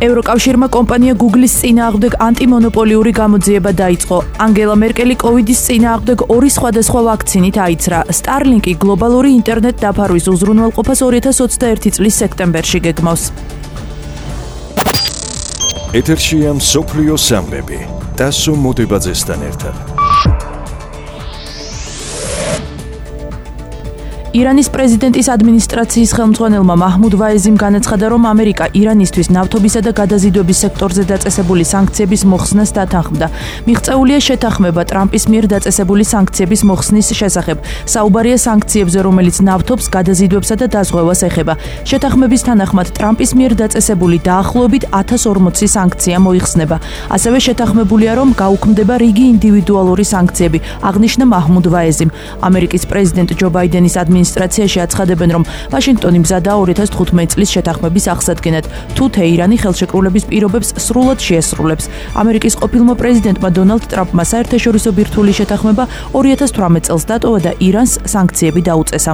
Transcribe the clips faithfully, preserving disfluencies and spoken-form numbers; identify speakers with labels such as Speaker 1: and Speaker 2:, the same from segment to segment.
Speaker 1: ევროკავშირმა კომპანია Google-ის წინააღმდეგ ანტიმონოპოლიური გამოძიება დაიწყო. ანგელა მერკელი კოვიდის წინააღმდეგ ორი სხვადასხვა ვაქცინით აიცრა. Starlink-ი გლობალური ინტერნეტ დაფარვის უზრუნველყოფას ორი ათას ოცდაერთი წლის სექტემბერში გეგმავს.
Speaker 2: ეთერშია მსოფლიო სამბები. დასო მოდებაძესთან ერთად. ირანის პრეზიდენტის ადმინისტრაციის ხელმძღვანელმა მაჰმუდ ვაეზიმ განაცხადა, რომ ამერიკა ირანისთვის ნავთობისა და გადაზიდვების სექტორზე დაწესებული სანქციების მოხსნას დათანხმდა. მიღწეულია შეთანხმება ტრამპის მიერ დაწესებული სანქციების მოხსნის შესახებ. საუბარია სანქციებზე, რომელიც ნავთობს, გადაზიდვებსა და დაზღვევას ეხება. შეთანხმების თანახმად ტრამპის მიერ დაწესებული დაახლოებით ათას ორმოცი სანქცია მოიხსნება. ასევე შეთანხმებულია, რომ გაუქმდება რიგი ინდივიდუალური სანქციები, აღნიშნა მაჰმუდ ვაეზიმ. ამერიკის პრეზიდენტ ჯო ბაიდენის ადმინისტრაცია ადმინისტრაციაში აცხადებენ, რომ ვაშინგტონი მზადაა ორი ათას თხუთმეტი წლის შეთანხმების აღსადგენად, თუ თეირანი ხელშეკრულების პირობებს სრულად შეესრულებს. ამერიკის ყოფილმა პრეზიდენტმა დონალდ ტრამპმა საერთაშორისო ბირთვული შეთანხმება ორი ათას თვრამეტ წელს დატოვა და ირანს სანქციები დაუწესა.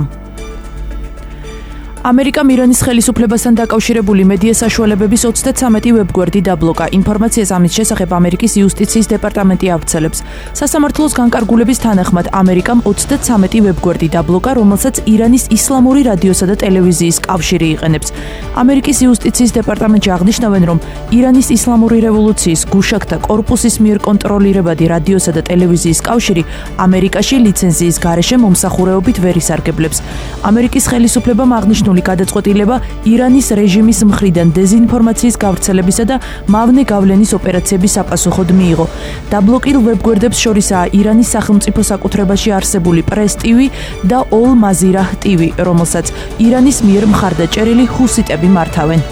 Speaker 2: ამერიკამ ირანის ხელისუფლებასთან დაკავშირებული მედია საშუალებების ოცდათვრამეტი ვებგვერდი დაბლოკა. ინფორმაციას ამის შესახებ ამერიკის იუსტიციის დეპარტამენტი ავრცელებს. სასამართლოს განკარგულების თანახმად ამერიკამ ოცდათვრამეტი ვებგვერდი დაბლოკა, რომელსაც ირანის ისლამური რადიოსა და ტელევიზიის კავშირი იყენებს. ამერიკის იუსტიციის დეპარტამენტში აღნიშნავენ, რომ ირანის ისლამური რევოლუციის გუშაგთა კორპუსის მიერ კონტროლირებადი რადიოსა და ტელევიზიის კავშირი ამერიკაში ლიცენზიის გარეშე მომსახურეობით ვერ ისარგებლებს. ამერიკის ხელისუფლებამ აღნიშნა გადაწყვეტილება ირანის რეჟიმის მხრიდან დეზინფორმაციის გავრცელებისა და მავნე გავლენის ოპერაციების საპასუხოდ მიიღო. დაბლოკილ ვებგვერდებს შორისაა ირანის სახელმწიფო საკუთრებაში არსებული პრეს ტივი და ოლ მაზირაჰ ტივი, რომელსაც ირანის მიერ მხარდაჭერილი ჰუსიტები მართავენ.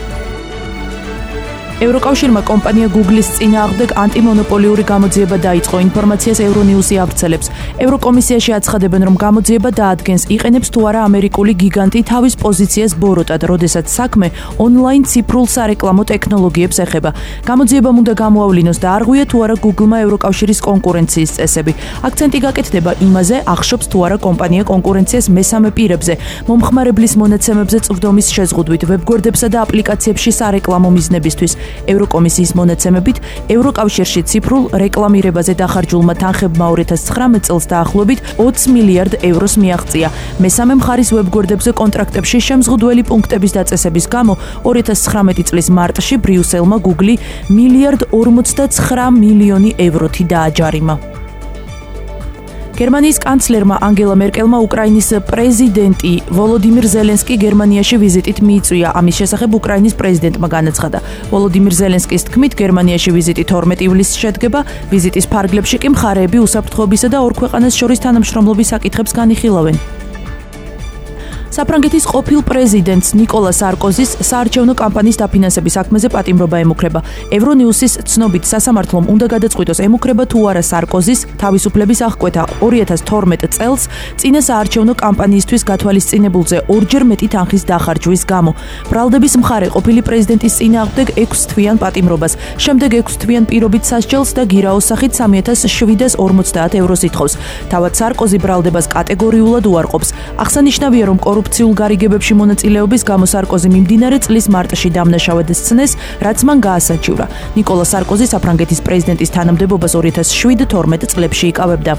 Speaker 2: ევროკავშირმა კომპანია Google-ის წინააღმდეგ ანტიმონოპოლიური გამოძიება დაიწყო. ინფორმაციას ევრონიუსი ავრცელებს. ევროკომისიაში აცხადებენ, რომ გამოძიება დაადგენს, იყენებს თუ არა ამერიკული გიგანტი თავის პოზიციას ბოროტად, როდესაც საქმე ონლაინ ციფრულ სარეკლამო ტექნოლოგიებს ეხება. გამოძიებამ უნდა გამოავლინოს და არღვია თუ არა Google-მა ევროკავშირის კონკურენციის წესები. აქცენტი გაკეთდება იმაზე, ახშობს თუ არა კომპანია კონკურენციას მესამე პირებზე, მომხმარებლის მონაცემებზე წვდომის შეზღუდვით, ვებგვერდებსა და აპლიკაციებში სარეკლამო მიზნებისთვის. ევროკომისიის მონაცემებით ევროკავშირში ციფრულ რეკლამირებაზე დახარჯულმა თანხებმა ორი ათას ცხრამეტ წელს დაახლოებით ოცი მილიარდ ევროს მიაღწია. მესამე მხარის ვებგვერდებზე კონტრაქტებში შემზღუდველი პუნქტების დაწესების გამო ორი ათას ცხრამეტი წლის მარტში ბრიუსელმა Google მილიარდ ორმოცდაცხრა მილიონი ევროთი დააჯარიმა. გერმანიის კანცლერმა ანგელა მერკელმა უკრაინის პრეზიდენტი ვოლოდიმირ ზელენსკი გერმანიაში ვიზიტით მიიწვია. ამის შესახებ უკრაინის პრეზიდენტმა განაცხადა. ვოლოდიმირ ზელენსკის თქმით, გერმანიაში ვიზიტი თორმეტი ივლისს შედგება. ვიზიტის ფარგლებში კი მხარეები უსაფრთხოებისა და ორ ქვეყანას შორის თანამშრომლობის საკითხებს განიხილავენ. საფრანგეთის ყოფილ პრეზიდენტს ნიკოლა სარკოზის საარჩევნო კამპანიის დაფინანსების საქმეზე პატიმრობა ემუქრება. ევრონიუსის ცნობით, სასამართლომ უნდა გადაწყვიტოს, ემუქრება თუ არა სარკოზის თავისუფლების აღკვეთა ორი ათას თორმეტ წელს წინა საარჩევნო კამპანიისთვის გათვალისწინებულზე ორჯერ მეტი თანხის დახარჯვის გამო. ბრალდების მხარე ყოფილი პრეზიდენტის წინააღმდეგ ექვსთვიან პატიმრობას, შემდეგ ექვსთვიან პირობით სასჯელს და გირაოს სახით სამი ათას შვიდას ორმოცდაათ ევროს ითხოვს. თავად სარკოზი ბრალდებას კატეგორიულად უარყოფს. აღსანიშნავია, რომ კორუფციულ გარიგებებში მონაწილეობის გამო სარკოზი მიმდინარე წლის მარტში დამნაშავედ სცნეს, რაც მან გაასაჩივრა. ნიკოლა სარკოზი საფრანგეთის პრეზიდენტის თანამდებობას ორი ათას შვიდ თორმეტ წლებში იკავებდა.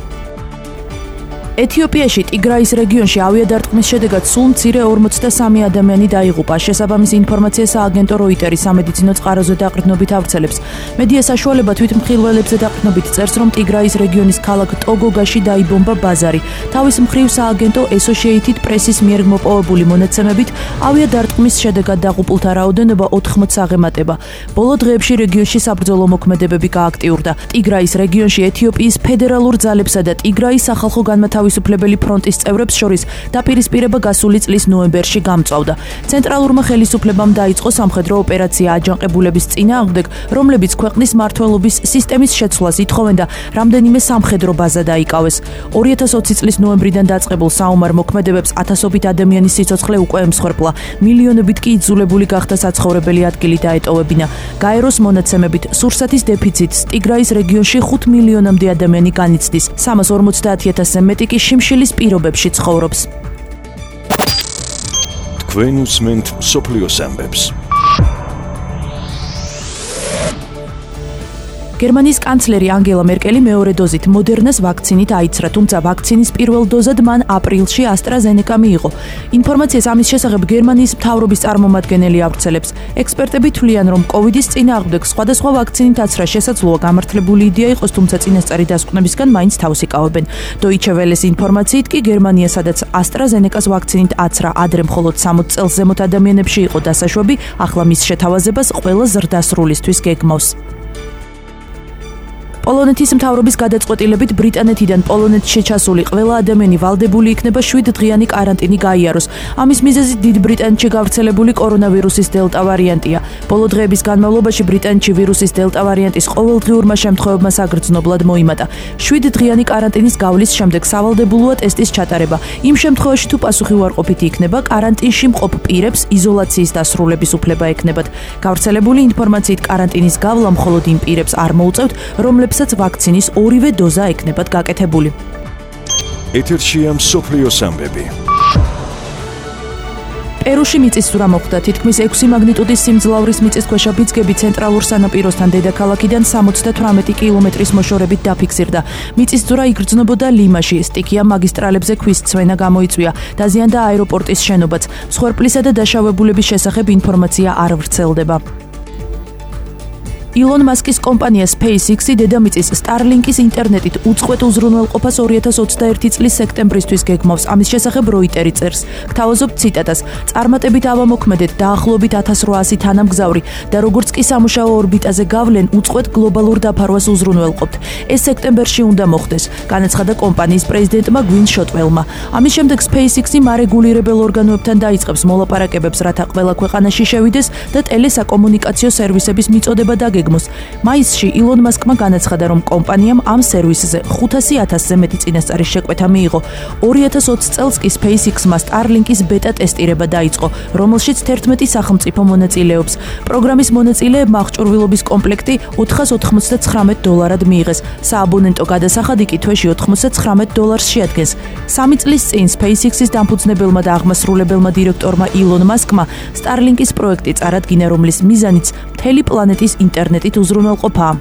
Speaker 2: ეთიოპიაში ტიგრაის რეგიონში ავიადარტყმის შედეგად სულ მცირე ორმოცდასამი ადამიანი დაიღუპა. შესაბამისი ინფორმაცია სააგენტო როიტერი სამედიცინო წყაროზე დაყრდნობით ავრცელებს. მედია საშუალება თვითმხილველებზე დაყრდნობით წერს, რომ ტიგრაის რეგიონის ქალაქ ტოგოგაში დაიბომბა ბაზარი. თავის მხრივ სააგენტო Associated Press-ის მიერ მოპოვებული მონაცემებით ავიადარტყმის შედეგად დაღუპულთა რაოდენობა ოთხმოცს აღემატება. ბოლო დღეებში რეგიონში საბრძოლო მოქმედებები გააქტიურდა. ტიგრაის რეგიონში ეთიოპიის ფედერალურ ძალებსა და ტიგრაის სახალხო განმათავისუფლებელი თავისუფლებელი ფრონტის წევრებს შორის დაპირისპირება გასული წლის ნოემბერში გამწვავდა. ცენტრალურმა ხელისუფლებამ დაიწყო სამხედრო ოპერაცია აჯანყებულების წინააღმდეგ, რომლებიც ქვეყნის მმართველობის სისტემის შეცვლას ითხოვენ და რამდენიმე სამხედრო ბაზა დაიკავეს. ორი ათას ოცი წლის ნოემბრიდან დაწყებულ საომარ მოქმედებებს ათასობით ადამიანის სიცოცხლე უკვე ემსხვერპლა. მილიონობით კი იძულებული გახდა საცხოვრებელი ადგილი დაეტოვებინა. გაეროს მონაცემებით სურსათის დეფიციტს ტიგრაის რეგიონში ხუთ მილიონამდე ადამიანი განიცდის. სამას ორმოცდაათი ათასზე მეტი კი შიმშილის პირობებში ცხოვრობს. თქვენ უსმენთ მსოფლიო სამბებს.
Speaker 1: გერმანიის კანცლერი ანგელა მერკელი მეორე დოზით მოდერნას ვაქცინით აიცრა, თუმცა ვაქცინის პირველ დოზად მან აპრილში AstraZeneca მიიღო. ინფორმაციას ამის შესახებ გერმანიის მთავრობის წარმომადგენელი ავრცელებს. ექსპერტები თვლიან, რომ კოვიდის წინააღმდეგ სხვადასხვა ვაქცინით აცრა შესაძლოა გამართლებული იდეა იყოს, თუმცა წინასწარი დასკვნებისგან მაინც თავს იკავებენ. Deutsche Welle-ის ინფორმაციით კი გერმანია, სადაც AstraZeneca-ს ვაქცინით აცრა ადრე მხოლოდ სამოცი წელს ზემოთ ადამიანებში იყო დასაშვები, ახლა მის შეთავაზებას ყველა ზრდასრულისთვის გეგმავს. პოლონეთის მთავრობის გადაწყვეტილებით ბრიტანეთიდან პოლონეთში ჩასული ყველა ადამიანი ვალდებული იქნება შვიდ დღიანი კარანტინი გაიაროს. ამის მიზეზი დიდ ბრიტანეთში გავრცელებული კორონავირუსის დელტა ვარიანტია. ბოლო დღეების განმავლობაში ბრიტანეთში ვირუსის დელტა ვარიანტის ყოველდღიურმა შემთხვევებმა საგრძნობლად მოიმატა. შვიდ დღიანი კარანტინის გავლის შემდეგ სავალდებულოა ტესტის ჩატარება. იმ შემთხვევაში თუ პასუხი უარყოფითი იქნება, კარანტინში მყოფ პირებს იზოლაციის დასრულების უფლება ექნებათ. გავრცელებული ინფორმაციით კარანტინის გავლა მხოლოდ იმ პირებს არ მოუწევთ, რომლებსაც ვაქცინის ორივე დოზა ექნებათ გაკეთებული.
Speaker 3: ეთერშია მსოფლიოს ამბები.
Speaker 1: პერუში მიწისძვრა მოხდა. თითქმის ექვსი მაგნიტუდის სიმძლავრის მიწისქვეშა ბიძგები ცენტრალურ სანაპიროსთან დედაქალაქიდან სამოცდათვრამეტი კილომეტრის მოშორებით დაფიქსირდა. მიწისძვრა იგრძნობოდა ლიმაში, სტიქია მაგისტრალებზე ქვის ცვენა გამოიწვია, დაზიანდა აეროპორტის შენობაც. მსხვერპლისა და დაშავებულების შესახებ ინფორმაცია არ ვრცელდება. ილონ მასკის კომპანია SpaceX-ი დედამიწის Starlink-ის ინტერნეტით უწყვეტ უზრუნველყოფას ორი ათას ოცდაერთი წლის სექტემბრისთვის გეგმავს. ამის შესახებ როიტერი წერს. გთავაზობთ ციტატას. წარმატებით ავამოქმედეთ დაახლოებით ათას რვაასი თანამგზავრი და როგორც კი სამუშაო ორბიტაზე გავლენ, უწყვეტ გლობალურ დაფარვას უზრუნველყოფთ. ეს სექტემბერში უნდა მოხდეს, განაცხადა კომპანიის პრეზიდენტმა გვინ შოტველმა. ამის შემდეგ SpaceX-ი მარეგულირებელ ორგანოებთან დაიწყებს მოლაპარაკებებს, რათა ყველა ქვეყანაში შევიდეს და ტელესაკომუნიკაციო სერვისების მიწოდება დაგეგმოს. მაისში ილონ მასკმა განაცხადა, რომ კომპანიამ ამ სერვისზე ხუთასი ათასზე მეტი წინასწარი შეკვეთა მიიღო. ორი ათას ოცი წელს კი SpaceX-მა Starlink-ის ბეტა ტესტირება დაიწყო, რომელშიც თერთმეტი სახელმწიფო მონაწილეობს. პროგრამის მონაწილეებმა აღჭურვილობის კომპლექტი ოთხას ოთხმოცდაცხრამეტ დოლარად მიიღეს. სააბონენტო გადასახადი კი თვეში ოთხმოცდაცხრამეტ დოლარს შეადგენს. სამი წლის წინ SpaceX-ის დამფუძნებელმა და აღმასრულებელმა დირექტორმა ილონ მასკმა Starlink-ის პროექტი წარადგინა, რომლის მიზანიც მთელი პლანეტის ინტერნეტით უზრუნველყოფაა.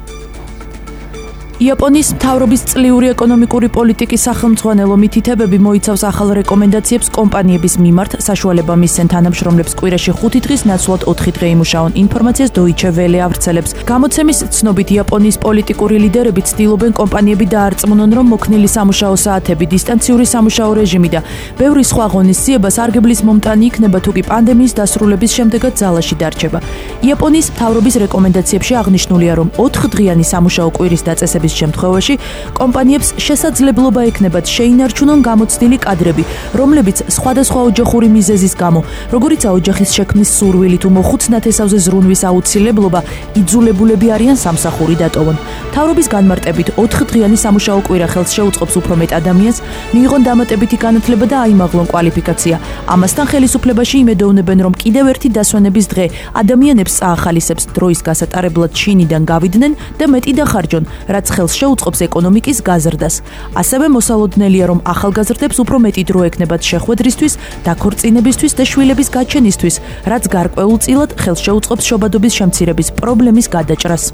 Speaker 1: იაპონიის მთავრობის წლიური ეკონომიკური პოლიტიკის სახელმძღვანელო მითითებები მოიცავს ახალ რეკომენდაციებს კომპანიების მიმართ, საშუალება მისცენ თანამშრომლებს კვირაში ხუთი დღის ნაცვლად ოთხი დღე იმუშაონ. ინფორმაციას Deutsche Welle ავრცელებს. გამოცემის ცნობით იაპონიის პოლიტიკური ლიდერები ცდილობენ კომპანიები დაარწმუნონ, რომ მოქნილი სამუშაო საათები, დისტანციური სამუშაო რეჟიმი და ბევრი სხვა ღონისძიება სარგებლის მომტანი იქნება, თუ კი პანდემიის დასრულების შემდეგაც ძალაში დარჩება. იაპონიის მთავრობის რეკომენდაციებში აღნიშნულია, რომ ოთხდღიანი სამუშაო კვირის დაწესების შემთხვევაში კომპანიებს შესაძლებლობა ექნებათ შეინარჩუნონ გამოცდილი კადრები, რომლებიც სხვადასხვა ოჯახური მიზეზის გამო, როგორიცაა ოჯახის შექმნის სურვილი თუ მოხუც ნათესავზე ზრუნვის აუცილებლობა, იძულებულები არიან სამსახური დატოვონ. მთავრობის განმარტებით ოთხდღიანი სამუშაო კვირა ხელს შეუწყობს უფრო მეტ ადამიანს, მიიღონ დამატებითი განათლება და აიმაღლონ კვალიფიკაცია. ამასთან ხელისუფლებაში იმედოვნებენ, რომ კიდევ ერთი დასვენების დღე ადამიანებს წაახალისებს დროის გასატარებლად ჩინიდან გავიდნენ და მეტი დახარჯონ, რაც ხელს შეუწყობს ეკონომიკის გაზრდას. ასევე მოსალოდნელია, რომ ახალგაზრდებს უფრო მეტი დრო ექნებათ შეხვედრისთვის, დაქორწინებისთვის და შვილების გაჩენისთვის, რაც გარკვეულწილად ხელს შეუწყობს შობადობის შემცირების პრობლემის გადაჭრას.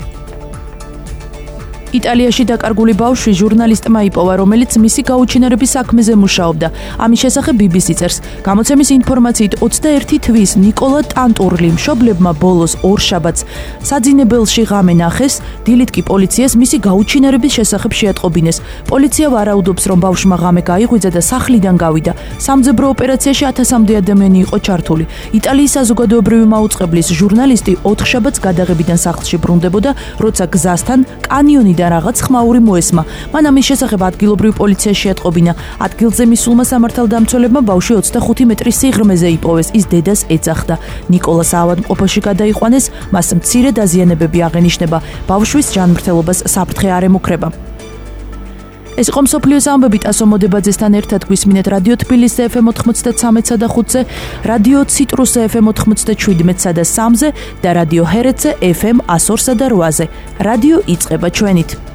Speaker 1: იტალიაში დაკარგული ბავშვი ჟურნალისტმა იპოვა, რომელიც მისი გაუჩინარების საქმეზე მუშაობდა. ამის შესახებ ბი ბი სი წერს. გამოცემის ინფორმაციით ოცდაერთი თვის ნიკოლა ტანტურლი მშობლებმა ბოლოს ორ შაბათს საძინებელში ღამე ნახეს, დილით კი პოლიციას მისი გაუჩინარების შესახებ შეატყობინეს. პოლიცია ვარაუდობს, რომ ბავშვმა ღამე გაიღვიძა და სახლიდან გავიდა. სამძებრო ოპერაციაში ათასამდე ადამიანი იყო ჩართული. იტალიის საზოგადოებრივი მაუწყებლის ჟურნალისტი ოთხ შაბათს გადაღებიდან სახლში ბრუნდებოდა, როცა გზასთან კანიონი და რაღაც ხმაური მოესმა. მან ამის შესახებ ადგილობრივ პოლიციას შეატყობინა. ადგილზე მისულმა სამართალდამცველებმა ბავშვი ოცდახუთი მეტრის სიღრმეზე იპოვეს, ის დედას ეძახდა. ნიკოლას ავადმყოფოში გადაიყვანეს, მას მცირე დაზიანებები აღენიშნება. ბავშვის ჯანმრთელობას საფრთხე არ ემუქრება. ეს იყო მსოფლიოს ამბები ტასო მოდებაძესთან ერთად გვისმინეთ რადიო თბილისზე ეფ ემ ოთხმოცდათრამეტსა და ხუთზე, რადიო ციტრუსზე ეფ ემ ოთხმოცდაჩვიდმეტსა და სამზე და რადიო ჰერცზე ეფ ემ εκατს ორსა და რვაზე. რადიო იწყება ჩვენით.